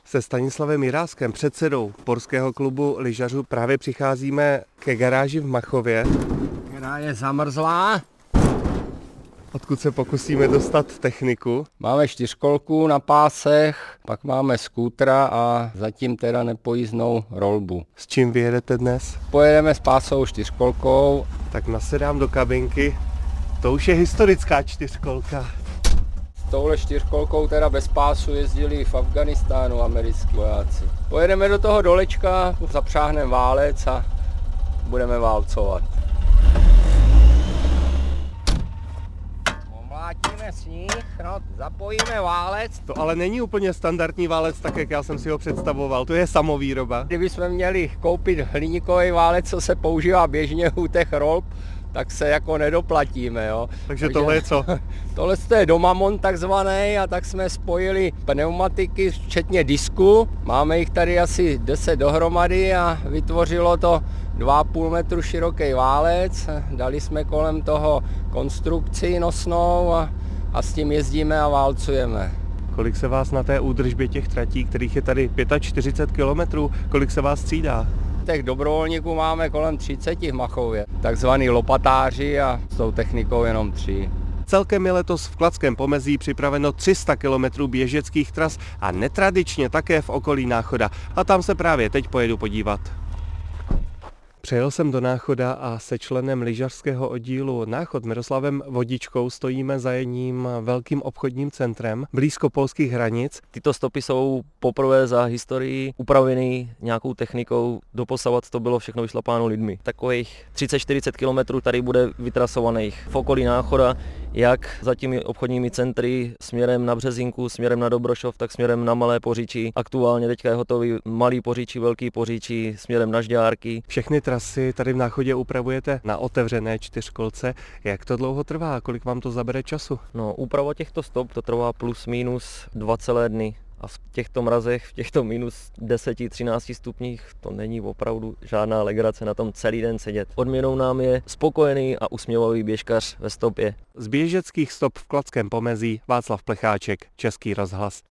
Se Stanislavem Jiráskem, předsedou Porského klubu lyžařů, právě přicházíme ke garáži v Machově, která je zamrzlá. odkud se pokusíme dostat techniku. Máme čtyřkolku na pásech, pak máme skútra a zatím teda nepojízdnou rolbu. S čím vyjedete dnes? Pojedeme s pásovou čtyřkolkou. Tak nasedám do kabinky. To už je historická čtyřkolka. S touhle čtyřkolkou teda bez pásu jezdili v Afganistánu americký vojáci. Pojedeme do toho dolečka, zapřáhneme válec a budeme válcovat. Omlátíme sníh, zapojíme válec. To ale není úplně standardní válec, tak jak já jsem si ho představoval. To je samovýroba. Kdybychom měli koupit hliníkový válec, co se používá běžně u těch rolb, tak se jako nedoplatíme, jo. Takže tohle je co? Tohle je domamon takzvaný a tak jsme spojili pneumatiky, včetně disku. Máme jich tady asi 10 dohromady a vytvořilo to 2,5 metru široký válec. Dali jsme kolem toho konstrukci nosnou a s tím jezdíme a válcujeme. Kolik se vás na té údržbě těch tratí, kterých je tady 45 kilometrů, kolik se vás střídá? Těch dobrovolníků máme kolem 30 v Machově, takzvaný lopatáři a s tou technikou jenom 3. Celkem je letos v Kladském Pomezí připraveno 300 km běžeckých tras a netradičně také v okolí Náchoda. A tam se právě teď pojedu podívat. Přejel jsem do Náchoda a se členem lyžařského oddílu Náchod Miroslavem Vodičkou stojíme za jedním velkým obchodním centrem blízko polských hranic. Tyto stopy jsou poprvé za historii upraveny nějakou technikou, doposavat to bylo všechno vyšlapáno lidmi. Takových 30-40 km tady bude vytrasovaných v okolí Náchoda, jak za těmi obchodními centry směrem na Březinku, směrem na Dobrošov, tak směrem na Malé Poříčí. Aktuálně teďka je hotový Malý Poříčí, Velký Poříčí, směrem na Žďárky. Všechny trasy tady v Náchodě upravujete na otevřené čtyřkolce. Jak to dlouho trvá? Kolik vám to zabere času? No, úprava těchto stop to trvá plus minus 2 celé dny. A v těchto mrazech, v těchto minus 10-13 stupních, to není opravdu žádná legrace na tom celý den sedět. Odměnou nám je spokojený a usměvavý běžkař ve stopě. Z běžeckých stop v Kladském Pomezí Václav Plecháček, Český rozhlas.